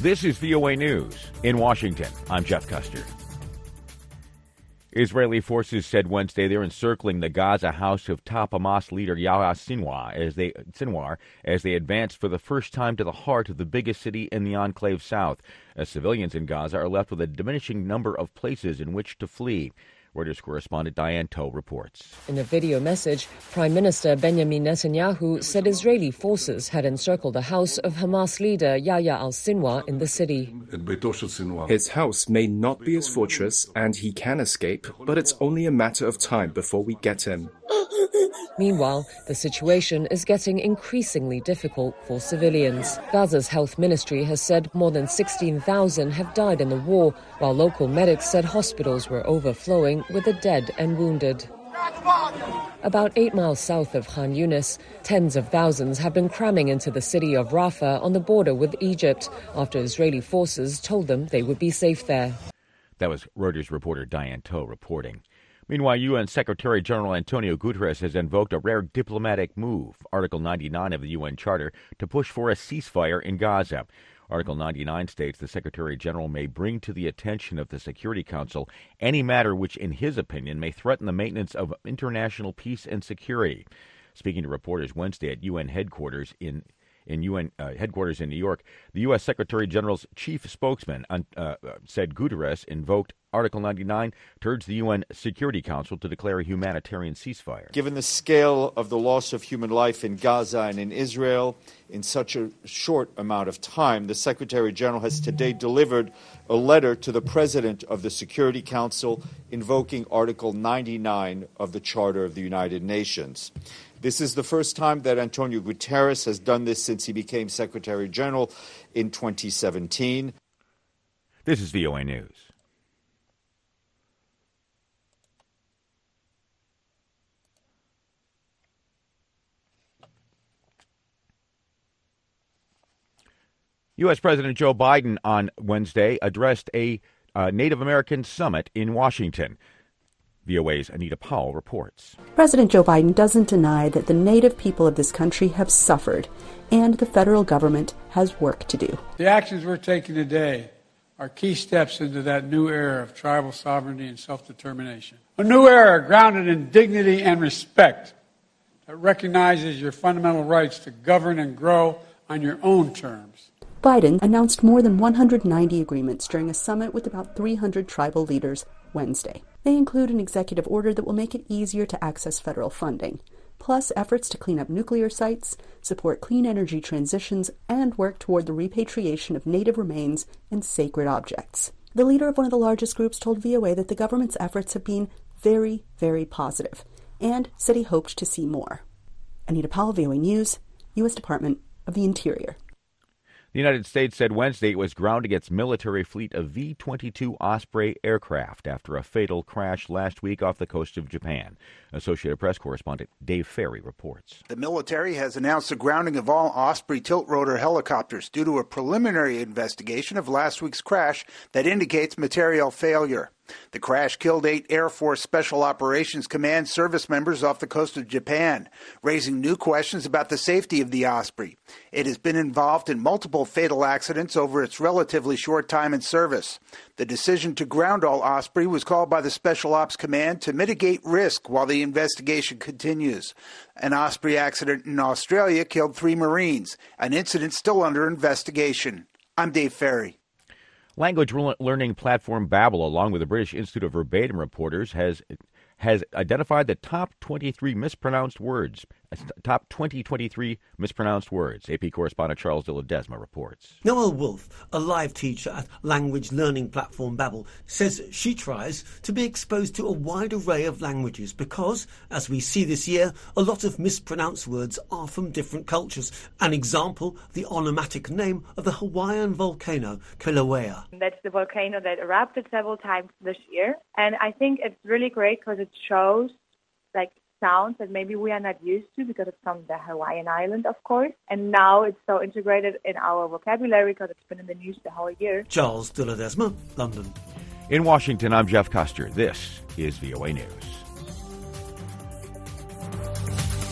This is VOA News. In Washington, I'm Jeff Custer. Israeli forces said Wednesday they're encircling the Gaza house of top Hamas leader Yahya Sinwar as they advance for the first time to the heart of the biggest city in the enclave south, as civilians in Gaza are left with a diminishing number of places in which to flee. Reuters correspondent Diane Toh reports. In a video message, Prime Minister Benjamin Netanyahu said Israeli forces had encircled the house of Hamas leader Yahya al-Sinwar in the city. His house may not be his fortress and he can escape, but it's only a matter of time before we get him. Meanwhile, the situation is getting increasingly difficult for civilians. Gaza's health ministry has said more than 16,000 have died in the war, while local medics said hospitals were overflowing with the dead and wounded. About 8 miles south of Khan Yunis, tens of thousands have been cramming into the city of Rafah on the border with Egypt after Israeli forces told them they would be safe there. That was Reuters reporter Diane Toh reporting. Meanwhile, UN Secretary General Antonio Guterres has invoked a rare diplomatic move, Article 99 of the UN Charter, to push for a ceasefire in Gaza. Article 99 states the Secretary General may bring to the attention of the Security Council any matter which, in his opinion, may threaten the maintenance of international peace and security. Speaking to reporters Wednesday at UN headquarters in New York, the U.S. Secretary General's chief spokesman said Guterres invoked Article 99 to urge the UN Security Council to declare a humanitarian ceasefire. Given the scale of the loss of human life in Gaza and in Israel in such a short amount of time, the Secretary General has today delivered a letter to the President of the Security Council invoking Article 99 of the Charter of the United Nations. This is the first time that Antonio Guterres has done this since he became Secretary General in 2017. This is VOA News. U.S. President Joe Biden on Wednesday addressed a Native American summit in Washington. VOA's Anita Powell reports. President Joe Biden doesn't deny that the Native people of this country have suffered, and the federal government has work to do. The actions we're taking today are key steps into that new era of tribal sovereignty and self-determination. A new era grounded in dignity and respect that recognizes your fundamental rights to govern and grow on your own terms. Biden announced more than 190 agreements during a summit with about 300 tribal leaders Wednesday. They include an executive order that will make it easier to access federal funding, plus efforts to clean up nuclear sites, support clean energy transitions, and work toward the repatriation of native remains and sacred objects. The leader of one of the largest groups told VOA that the government's efforts have been very, very positive, and said he hoped to see more. Anita Powell, VOA News, U.S. Department of the Interior. The United States said Wednesday it was grounding its military fleet of V-22 Osprey aircraft after a fatal crash last week off the coast of Japan. Associated Press correspondent Dave Ferry reports. The military has announced the grounding of all Osprey tilt-rotor helicopters due to a preliminary investigation of last week's crash that indicates material failure. The crash killed 8 Air Force Special Operations Command service members off the coast of Japan, raising new questions about the safety of the Osprey. It has been involved in multiple fatal accidents over its relatively short time in service. The decision to ground all Osprey was called by the Special Ops Command to mitigate risk while the investigation continues. An Osprey accident in Australia killed 3 Marines, an incident still under investigation. I'm Dave Ferry. Language learning platform Babbel, along with the British Institute of Verbatim Reporters, has identified the top 2023 mispronounced words. AP correspondent Charles de Ledesma reports. Noelle Wolfe, a live teacher at language learning platform Babbel, says she tries to be exposed to a wide array of languages because, as we see this year, a lot of mispronounced words are from different cultures. An example, the onomatic name of the Hawaiian volcano, Kilauea. That's the volcano that erupted several times this year. And I think it's really great because it shows sounds that maybe we are not used to because it's from the Hawaiian island, of course. And now it's so integrated in our vocabulary because it's been in the news the whole year. Charles de Ledesma, London. In Washington, I'm Jeff Custer. This is VOA News.